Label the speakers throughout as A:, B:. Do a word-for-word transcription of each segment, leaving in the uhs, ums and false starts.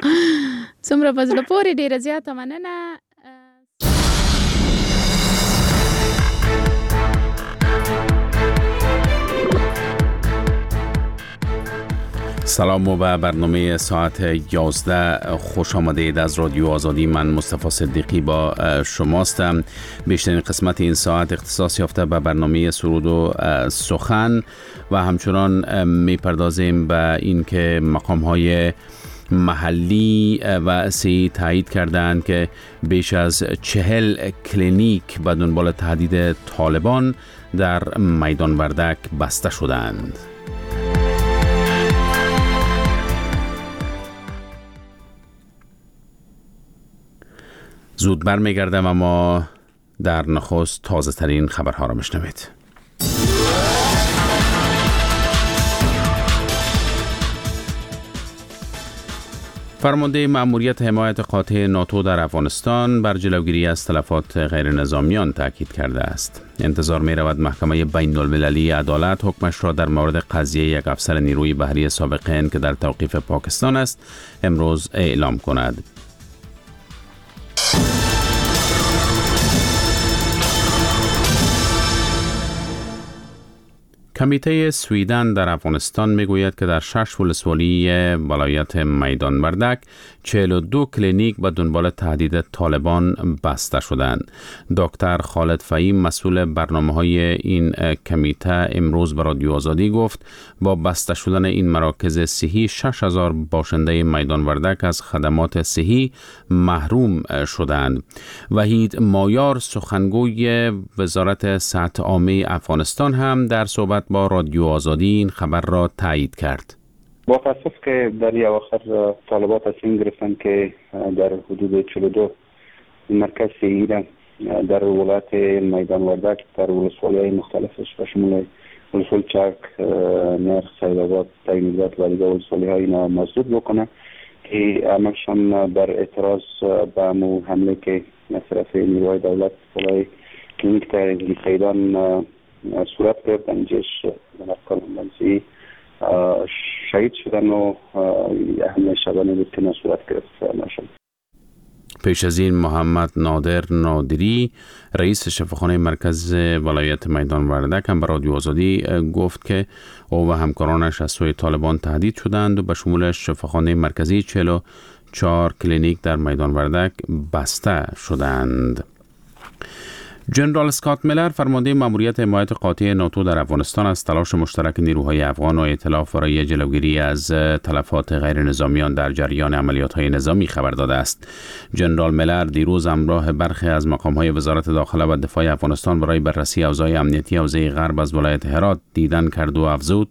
A: څومره په زړه پورې، ډېره زیاته مننه.
B: سلام و به برنامه ساعت یازده خوش آمدید. از رادیو آزادی من مصطفی صدیقی با شماستم. بیشترین قسمت این ساعت اختصاص یافته به برنامه سرود و سخن و همچنان میپردازیم به این که مقام های محلی و سی تایید کردند که بیش از چهل کلینیک به دنبال تهدید طالبان در میدان وردک بسته شدند. زود برمیگردم اما در نخست تازه ترین خبرها را میشنوید. فرمانده مأموریت حمایت قاطع ناتو در افغانستان بر جلوگیری از تلفات غیر نظامیان تاکید کرده است. انتظار می رود محکمه بین المللی عدالت حکمش را در مورد قضیه یک افسر نیروی بحری سابق هند که در توقیف پاکستان است امروز اعلام کند. کمیته سویدن در افغانستان میگوید که در شش ولسوالی ولایت میدان وردک چهل و دو کلینیک به دنبال تهدید طالبان بسته شدند. دکتر خالد فهیم مسئول برنامه‌های این کمیته امروز به رادیو آزادی گفت با بسته شدن این مراکز صحی شش هزار باشنده میدان وردک از خدمات صحی محروم شدند. وحید مایار سخنگوی وزارت صحت عامه افغانستان هم در صحبت با رادیو آزادی این خبر را تایید کرد.
C: با تاسف که در یک آخر طالبات تصمیم گرفتن که در حدود چهل و دو مرکز صحی در ولایت میدان وردک در ولسوالی‌های مختلفش و شمول ولسوالی چرک، نرخ، سیدآباد، تایم‌نگراد و دیگر ولسوالی‌های اینا مسدود بکنه که عملشان در اعتراض به امو حمله که از طرف نیروهای دولت بالای کلینیک تهرانگی سیدان صورت گرفت. انجش کارمندان شهید شدن و حمله شبانه بود که صورت گرفت نشد.
B: پیش از این محمد نادر نادری رئیس شفاخانه مرکز ولایت میدان وردک هم به رادیو آزادی گفت که او و همکارانش از سوی طالبان تهدید شدند و به شمول شفاخانه مرکزی چهل و چهار کلینیک در میدان وردک بسته شدند. جنرال اسکات میلر فرمانده مأموریت حمایت قاطع ناتو در افغانستان از تلاش مشترک نیروهای افغان و ائتلاف برای جلوگیری از تلفات غیر نظامیان در جریان عملیات‌های نظامی خبر داده است. جنرال میلر دیروز همراه برخی از مقام‌های وزارت داخله و دفاع افغانستان برای بررسی اوضاع امنیتی حوزه غرب از ولایت هرات دیدن کرد و افزود: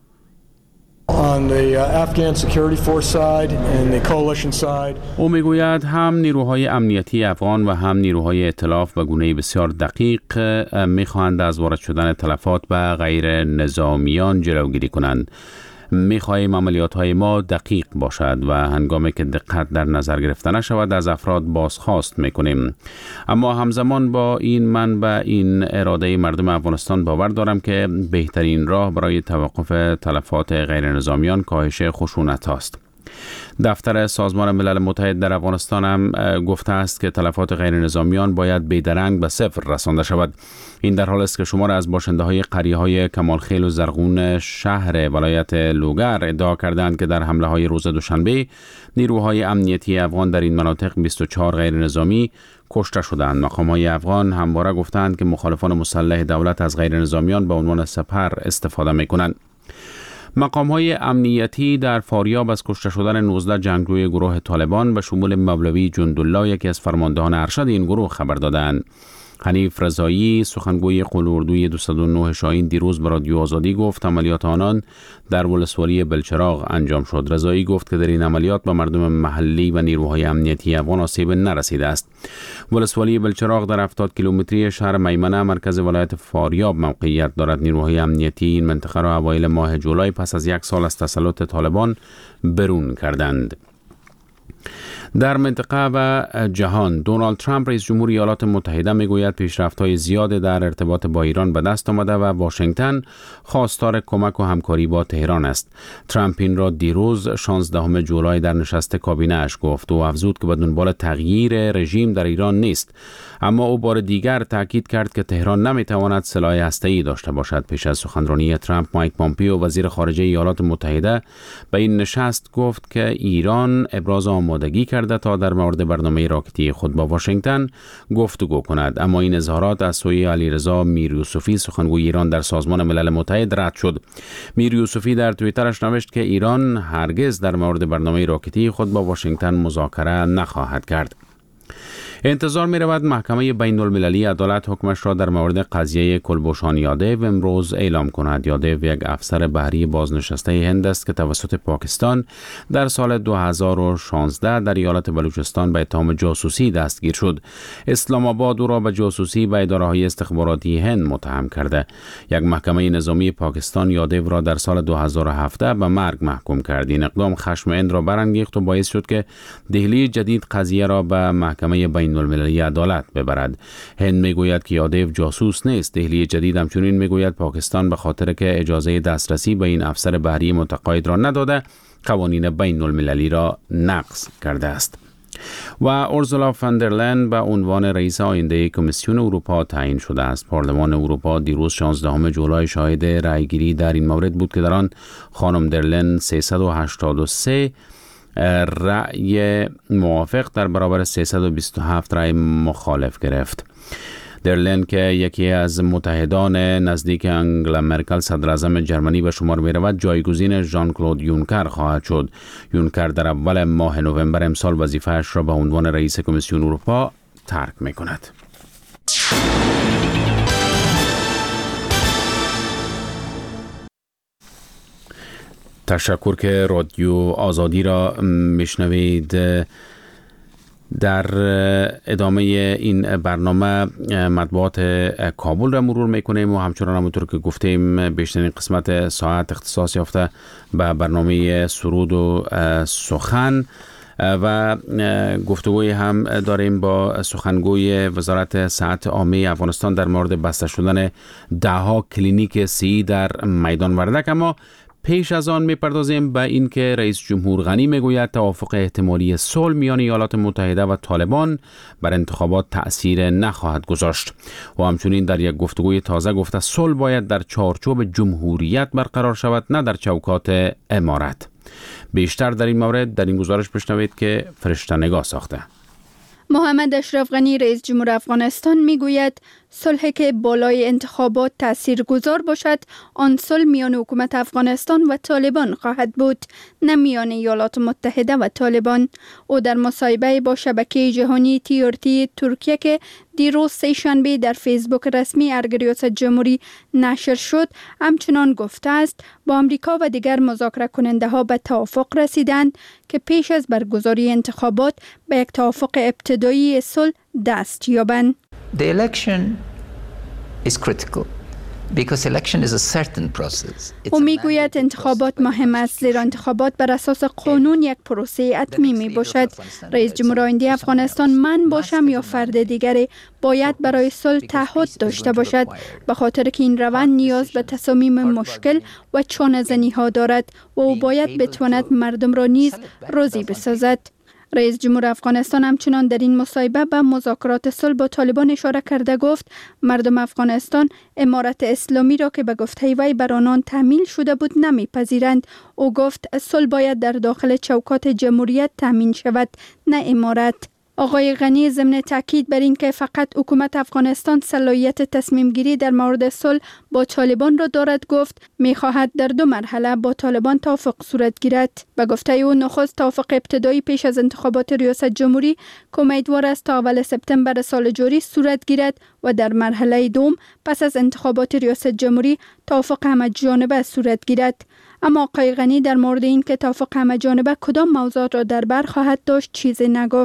B: او میگوید هم نیروهای امنیتی افغان و هم نیروهای ائتلاف به گونه‌ای بسیار دقیق میخواهند از وارد شدن تلفات به غیر نظامیان جلوگیری کنند. میخواهیم عملیات‌های ما دقیق باشد و هنگامی که دقت در نظر گرفته نشود از افراد بازخواست میکنیم. اما همزمان با این من به این اراده مردم افغانستان باور دارم که بهترین راه برای توقف تلفات غیر نظامیان کاهش خشونت است. دفتر سازمان ملل متحد در افغانستان هم گفته است که تلفات غیر نظامیان باید بیدرنگ به صفر رسانده شود. این در حال است که شمار از باشنده های قریه های کمالخیل و زرغون شهر ولایت لوگر ادعا کردند که در حمله های روز دوشنبه نیروهای امنیتی افغان در این مناطق بیست و چهار غیر نظامی کشته شدند. مقام های افغان همواره گفتند که مخالفان مسلح دولت از غیر نظامیان به عنوان سپر استفاده می کنند. مقام‌های امنیتی در فاریاب از کشته شدن نوزده جنگجوی گروه طالبان به شمول مولوی جندالله یکی از فرماندهان ارشد این گروه خبر دادند. حنیف رضایی سخنگوی قلوردوی دویست و نه شاهین دیروز به رادیو آزادی گفت عملیات آنان در ولسوالی بلچراغ انجام شد. رضایی گفت که در این عملیات به مردم محلی و نیروهای امنیتی افغان آسیب نرسیده است. ولسوالی بلچراغ در هفتاد کیلومتری شهر میمنه مرکز ولایت فاریاب موقعیت دارد. نیروهای امنیتی این منطقه را اوایل ماه جولای پس از یک سال از تسلط طالبان برون کردند. در منطقه و جهان، دونالد ترامپ رئیس جمهور ایالات متحده میگوید پیشرفت‌های زیاد در ارتباط با ایران به دست آمده و واشنگتن خواستار کمک و همکاری با تهران است. ترامپ این را دیروز شانزدهم جولای در نشست کابینه اش گفت و افزود که به دنبال تغییر رژیم در ایران نیست، اما او بار دیگر تاکید کرد که تهران نمیتواند سلاح هسته‌ای داشته باشد. پیش از سخنرانی ترامپ، مایک پامپیو وزیر خارجه ایالات متحده به این نشست گفت که ایران ابراز آمادگی کرده تا در مورد برنامه راکتی خود با واشنگتن گفتگو کند، اما این اظهارات از سوی علیرضا میریوسفی سخنگوی ایران در سازمان ملل متحد رد شد. میریوسفی در توییترش نوشت که ایران هرگز در مورد برنامه راکتی خود با واشنگتن مذاکره نخواهد کرد. انتظار می رود محکمه بین المللی عدالت حکمش را در مورد قضیه کلبوشان یادیو امروز اعلام کند. یادیو یک افسر بحری بازنشسته هند است که توسط پاکستان در سال دو هزار و شانزده در ایالت بلوچستان به اتهام جاسوسی دستگیر شد. اسلام آباد او را به جاسوسی به اداره‌های استخباراتی هند متهم کرده. یک محکمه نظامی پاکستان یادیو را در سال دو هزار و هفده به مرگ محکوم کرد. این اقدام خشم هند را برانگیخت و باعث شد که دهلی جدید قضیه را به محکمه بین المللی عدالت ببرد. هند میگوید که یادیو جاسوس نیست. دهلی جدید همچنین میگوید پاکستان به خاطر که اجازه دسترسی به این افسر بحری متقاعد را نداده، قوانین بین المللی را نقض کرده است. و اورسولا فان در لین به عنوان رئیس آینده کمیسیون اروپا تعیین شده است. پارلمان اروپا دیروز شانزدهم جولای شاهد رأیگیری در این مورد بود که در آن خانم در لین سیصد و هشتاد و سه رأی موافق در برابر سیصد و بیست و هفت رأی مخالف گرفت. در لین که یکی از متحدان نزدیک انگلا مرکل صدر اعظم جرمنی به شمار می رود، جایگزین ژان کلود یونکر خواهد شد. یونکر در اول ماه نوامبر امسال وظیفه‌اش را به عنوان رئیس کمیسیون اروپا ترک می کند. تشکر که رادیو آزادی را میشنوید. در ادامه این برنامه مطبوعات کابل را مرور میکنیم و همچنان همونطور که گفتیم بیشترین قسمت ساعت اختصاص یافته به برنامه سرود و سخن و گفتگوی هم داریم با سخنگوی وزارت صحت عامه افغانستان در مورد بسته شدن دهها کلینیک سی در میدان وردک. اما پیش از آن میپردازیم به این که رئیس جمهور غنی میگوید توافق احتمالی صلح میان ایالات متحده و طالبان بر انتخابات تأثیر نخواهد گذاشت و همچنین در یک گفتگوی تازه گفته صلح باید در چارچوب جمهوریت برقرار شود، نه در چوکات امارت. بیشتر در این مورد در این گزارش بشنوید که فرشته نگاه ساخته.
A: محمد اشرف غنی رئیس جمهور افغانستان میگوید صلحی که بالای انتخابات تاثیرگذار باشد آن صلح میان حکومت افغانستان و طالبان خواهد بود، نه میان ایالات متحده و طالبان. او در مصاحبه با شبکه جهانی تی آر تی ترکیه که دیروز سه‌شنبه در فیسبوک رسمی ارگ ریاست جمهوری نشر شد همچنان گفته است با امریکا و دیگر مذاکره کننده ها به توافق رسیدند که پیش از برگزاری انتخابات به یک توافق ابتدایی صلح دست یابند.
D: The election is critical because election is a certain process.
A: او میگوید انتخابات مهم است زیرا انتخابات بر اساس قانون یک پروسه حتمی می باشد. رئیس جمهور آینده افغانستان من باشم یا فرد دیگری باید برای صلح تعهد داشته باشد، به خاطر که این روند نیاز به تصامیم مشکل و چانه‌زنی ها دارد و او باید بتواند مردم را نیز راضی بسازد. رئیس جمهور افغانستان همچنان در این مصاحبه به مذاکرات صلح با طالبان اشاره کرده گفت مردم افغانستان امارت اسلامی را که به گفته وی بر آنان تحمیل شده بود نمیپذیرند. او گفت صلح باید در داخل چوکات جمهوریت تامین شود، نه امارت. آقای غنی ضمن تاکید بر این که فقط حکومت افغانستان صلاحیت تصمیم گیری در مورد صلح با طالبان را دارد گفت می‌خواهد در دو مرحله با طالبان توافق صورت گیرد. به گفته او نخست توافق ابتدایی پیش از انتخابات ریاست جمهوری که امیدوار است تا اول سپتامبر سال جاری صورت گیرد و در مرحله دوم پس از انتخابات ریاست جمهوری توافق همه جانبه صورت گیرد. اما آقای غنی در مورد این که توافق همه جانبه کدام موضوعات را در بر خواهد داشت چیزی نگفت.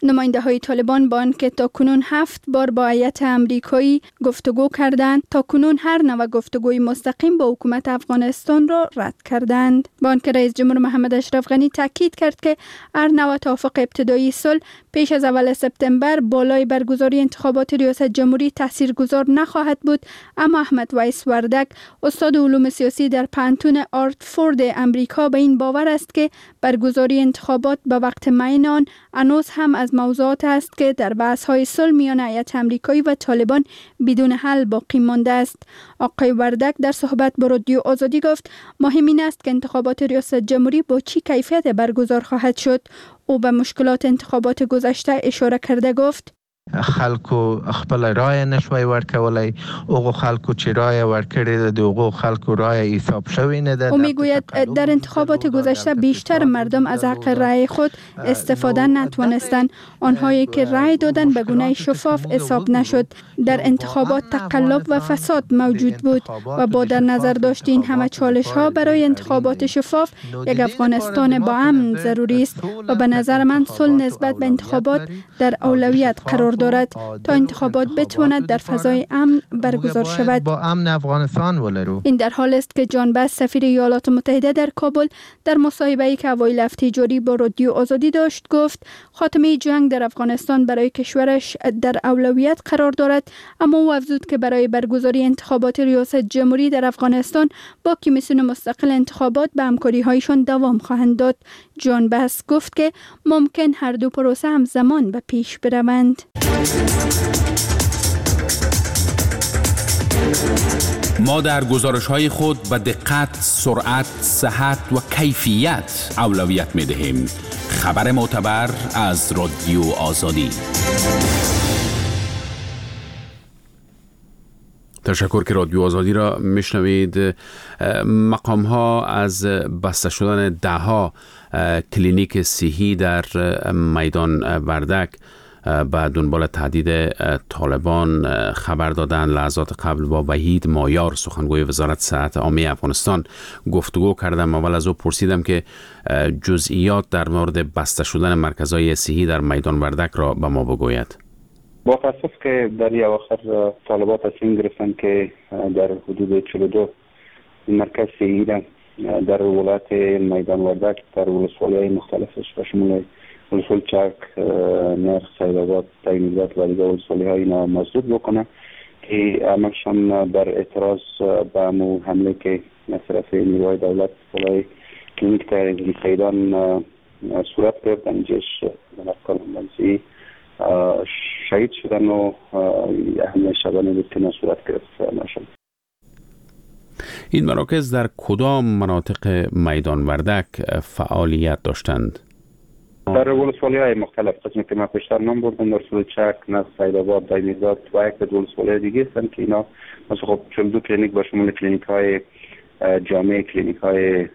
A: نماینده های طالبان با آنکه تا کنون هفت بار با هیئت امریکایی گفتگو کردند، تا کنون هر نوع گفتگوی مستقیم با حکومت افغانستان را رد کردند. با آنکه رئیس جمهور محمد اشرف غنی تاکید کرد که هر نوع توافق ابتدایی صلح پیش از اول سپتامبر بالای برگزاری انتخابات ریاست جمهوری تاثیرگذار نخواهد بود، اما احمد ویس وردک، استاد علوم سیاسی در پانتون آرتفورد امریکا، به این باور است که برگزاری انتخابات به وقت معین آن هنوز هم از موضوعات است که در بحث‌های صلح میان هیئت امریکایی و طالبان بدون حل باقی مانده است. آقای وردک در صحبت با رادیو آزادی گفت مهم این است که انتخابات ریاست جمهوری با چی کیفیت برگزار خواهد شد. او به مشکلات انتخابات گذشته اشاره کرده گفت
E: خلکو خپل رای نشوي ورکولای، او خلکو چې رای ورکړي د هغو خلکو رای حساب شوی نه ده.
A: او میگوید در انتخابات گذشته بیشتر مردم از حق رای خود استفاده نتوانستند. آنهایی که رای دادند به گونه شفاف حساب نشد. در انتخابات تقلب و فساد موجود بود و با در نظر داشت این همه چالش ها برای انتخابات شفاف یک افغانستان با امن ضروری است و به نظر من صلح نسبت به انتخابات در اولویت قرار دارد تا انتخابات بتواند در فضای امن برگزار شود.
E: با امن افغانستان ولرو.
A: این در حال است که جان بس سفیر ایالات متحده در کابل در مصاحبه‌ای که اوایل هفته جاری با رادیو آزادی داشت گفت خاتمه جنگ در افغانستان برای کشورش در اولویت قرار دارد، اما او افزود که برای برگزاری انتخابات ریاست جمهوری در افغانستان با کمیسیون مستقل انتخابات به همکاری‌هایشان دوام خواهند داد. جان بس گفت که ممکن هر دو پروسه همزمان به پیش بروند.
B: ما در گزارش‌های خود به دقت، سرعت، صحت و کیفیت اولویت می‌دهیم. خبر معتبر از رادیو آزادی. تشکر که رادیو آزادی را میشنوید. مقام ها از بسته شدن ده ها کلینیک صحی در میدان وردک به دنبال تهدید طالبان خبر دادن. لحظات قبل با وحید مایار سخنگوی وزارت صحت عامه افغانستان گفتگو کردم. اول از او پرسیدم که جزئیات در مورد بسته شدن مرکزهای صحی در میدان وردک را به ما بگوید.
C: با تاسف که در یک آخر طالبات تصمیم گرفتن که در حدود چهل و دو مرکز صحی در ولایت میدان وردک در ولسوالی‌های مختلفش و شمول ولسوالی چرک، نرخ، سیدآباد، تایمیزات و دیگر ولسوالی‌های اینا مضبوط بکنه که عملشان در اعتراض به امو حمله که از طرف نیروهای دولت بالای کلینیک تغذیه سیدان صورت گرفت. اینجاش کارمندان شهید شدن و حمله شبانه بود که صورت گرفت نشد.
B: این مراکز در کدام مناطق میدان وردک فعالیت داشتند؟
C: در ولسوالی‌های مختلف، قسمی که من پیشتر نام بردم، در ولسوالی چرک، نرخ، سیدآباد، تایمیزات و یک عدد ولسوالی‌های دیگه هستند که اینا مثلا خب چهل و دو کلینیک با شمول کلینیک‌های جامع، کلینیک‌های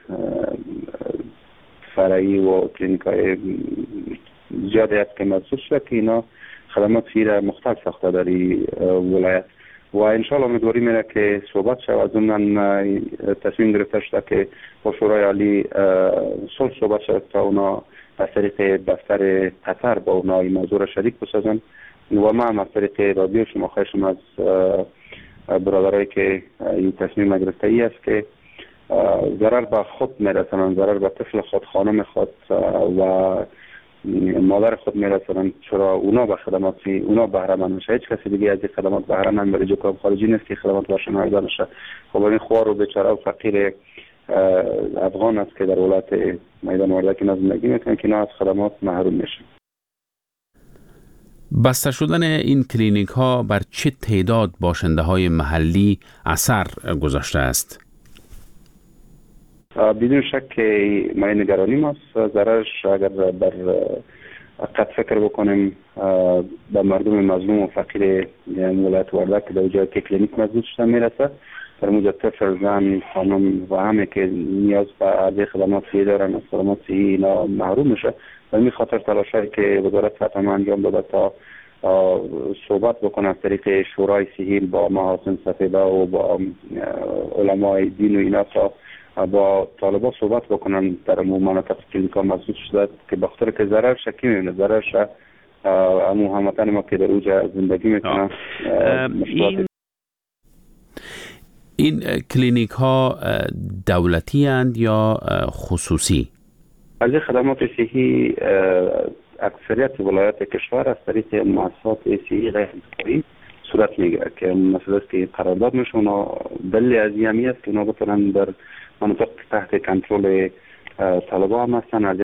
C: فرعی و کلینیک‌های زیادی است که محسوس شده که اینا خدمات فیره مختلف ساخته در ولایت و انشالله امیدواری میره که صحبت شود. از اون تصمیم گرفته شده که با شورای عالی صلح صحبت شود تا اونا از طریق دفتر قطر با اونا این موضوع را شریک بسازن و ما هم از طریق رادیو شما خواهشم از برادرایی که این تصمیم گرفته ای است که ضرر به خود میرسنن، ضرر به طفل خود، خانم خود و مادر خود میرسنن، چرا اونا به خدمات اونا بهره مند میشه. هیچ کسی دیگه از این خدمات بهره مند برای جو خارجی نیست که خدمات باشن ارزان نشه. خب این خوار و بیچاره و فقیر افغان است که در ولایت میدان وردک زندگی میکنه که اینا از خدمات محروم میشن.
B: بسته شدن این کلینیک ها بر چه تعداد باشنده های محلی اثر گذاشته است؟
C: بدون شک که ما نگرانی ماست. ضررش اگر بر قد فکر بکنیم به مردم مظلوم و فقیر ولایت وردک که در جای که کلینیک مضبوط شده میرسه، در موجب طفل، زن، خانم و همه که نیاز به عرضه خدمات صحی دارن از خدمات صحی اینا محروم میشه. و این خاطر تلاشایی که وزارت صحت عامه انجام داده تا صحبت بکنه از طریق شورای صحی با محاسن سفیده و با علمای دین و اینا تا با طالبان صحبت بکنن در مناطق کلینیکا مضبوط شده که بخاطر که ضرر شکی میبینه، ضررش امو هموطن ما که در اوجا زندگی میکنن.
B: این این کلینیک ها دولتی اند یا خصوصی؟
C: از خدمات صحی اکثریت ولایات کشور از طریق مؤسسات صحی غیر انتفاعی صورت میگیره که مثلا است که قرارداد میشون و دلیل از این است که اونا بتونن در مناطق تحت کنترل طالبان هم هستن، از